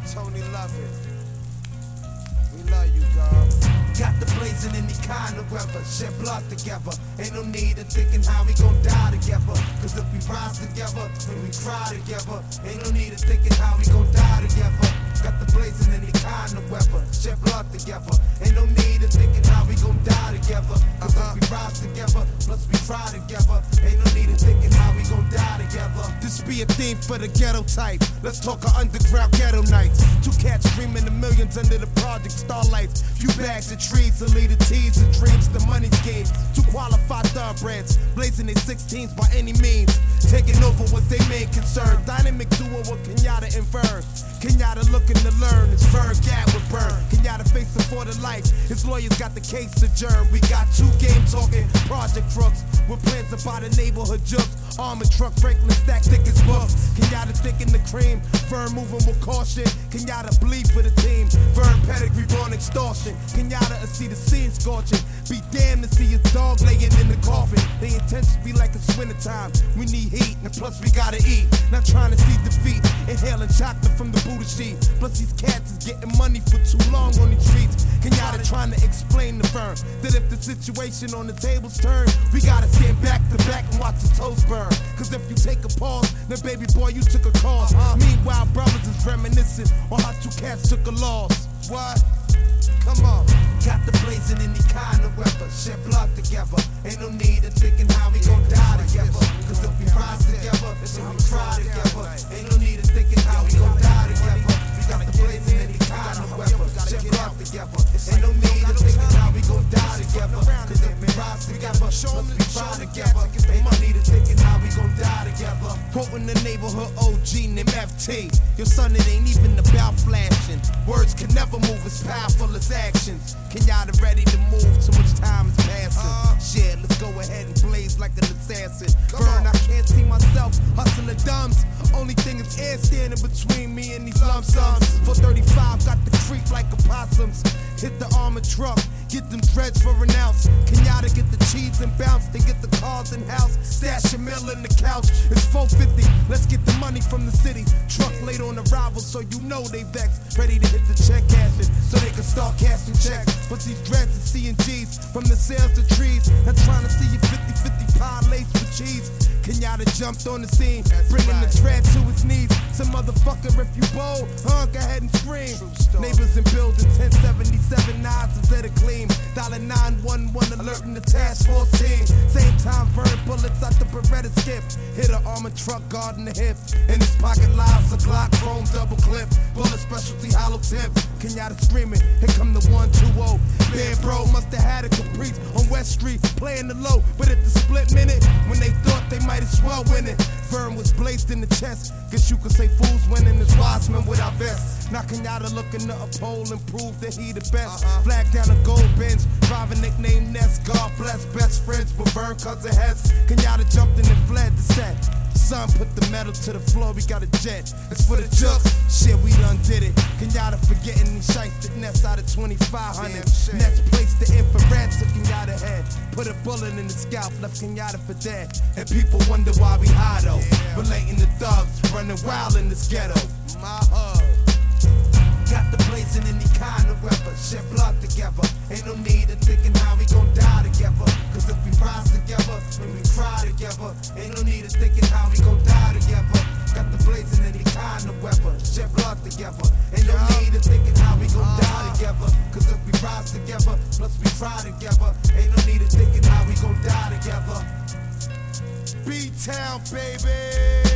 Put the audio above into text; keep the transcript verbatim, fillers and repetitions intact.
Tony Lovett. We love you, God. Got the blazing any kind of weather, shed blood together. Ain't no need of thinking how we gon' die together. Cause if we rise together and we cry together, ain't no need of thinking how we gon' die together. Got the blazing any kind of weather, shed blood together. Ain't no need of thinking how we gon' die together. Cause uh-huh. if we rise together, plus we cry together, ain't no need of thinking how we gon' die together. This be a theme for the ghetto type. Let's talk of underground ghetto nights. Two cats dreaming of millions under the project starlights. Few bags of trees to lead the teens and dreams, the money schemes. Two qualified thoroughbreds, blazing their sixteens by any means. Taking over was their main concern. Dynamic duo with Kenyatta and Vern. Kenyatta looking to learn, his Vern Gad with burn. Kenyatta facing for the life, his lawyers got the case adjourned. We got two game talking project trucks with plans to buy the neighborhood jokes. Armored truck, Franklin stack thick as books. Kenyatta thinking the cream, Vern moving with caution. Kenyatta bleed for the team, Vern pedigree born extortion. Kenyatta will see the scene scorching. Be damned to see his dog laying in the coffin. They intentions be like it's winter time. We need heat, and plus we gotta eat. Not trying to see defeat, inhaling chocolate from the Buddha sheet. Plus these cats is getting money for too long on these streets. Kenyatta trying to explain to Vern that if the situation on the tables turn, we gotta stand back to back and watch the toast burn. Cause if you take a pause, then baby boy you took a cause. Uh-huh. Meanwhile brothers is reminiscing on how two cats took a loss. What? Come on. Got the blazing any kind of weather, shed blood together. Ain't no need of thinking how we gon' die together. Cause if we rise together, then we cry together. Ain't no need of thinking how we gon' die together. We got the blazing any kind of weather, shed blood together. Ain't no need of thinking how we gon' die together. Cause if we rise together, plus we cry together. Ain't no need of thinking how we gon' die together. Quoting the neighborhood O G named F T. Your son, it ain't even about flashing. Words can never move as powerful as actions. Kenyatta ready to move, too much time is passing. Uh, Shit, let's go ahead and blaze like an assassin. Vern, I can't see myself hustling dumbs. Only thing is air standing between me and these lump sums. four thirty-five got the creep like opossums. Hit the armored truck, get them dreads for an ounce. Kenyatta get the cheese and bounce, then get the cars and house. Stash a mill in the couch, it's four fifty. Let's get the money from the city. Truck late on arrival, so you know they vexed. Ready to hit the check cashing, so they can start cashing checks. But these dreads are C and G's from the sales to trees. I'm trying to see you fifty fifty pie laced with cheese. Kenyatta jumped on the scene, bringing right. the dread to his knees. Some motherfucker, if you bold, huh, go ahead and scream. Neighbors in building ten seventy-seven nines instead of clean. Dollar nine one one alerting the task force team. Same time, Vern bullets out the Beretta skip. Hit an armored truck guard in the hip. In his pocket lies a Glock chrome double clip. Bullet specialty hollow tip. Kenyatta screaming, here come the one two oh. Bad bro must have had a Caprice on West Street, playing the low. But at the split minute, when they thought they might as well win it, Vern was blazed in the chest. Guess you could say fools winning is wise men without vests. Now Kenyatta looking to uphold and prove that he the best. Uh-huh. Flag down a gold bench, driving nickname Nest. God bless best friends, but Vern cousin Hess. Kenyatta jumped in and fled the set. Son put the metal to the floor, we got a jet. It's for the jokes, shit we done did it. Kenyatta forgetting these shites that Nest out of twenty-five hundred. Nest placed the infrared to Kenyatta head. Put a bullet in the scalp, left Kenyatta for dead. And people wonder why we high though. Yeah. Relating to thugs, running wild in this ghetto. My hug. Got the blazing any kind of weather, shed blood together. Ain't no need of thinking how we gon' die together. Cause if we rise together, and we cry together, ain't no need of thinking how we gon' die together. Got the blazing any kind of weather, shed blood together. Ain't no need of thinking how we gon' die together. Cause if we rise together, plus we cry together, ain't no need of thinking how we gon' die together. B-Town, baby.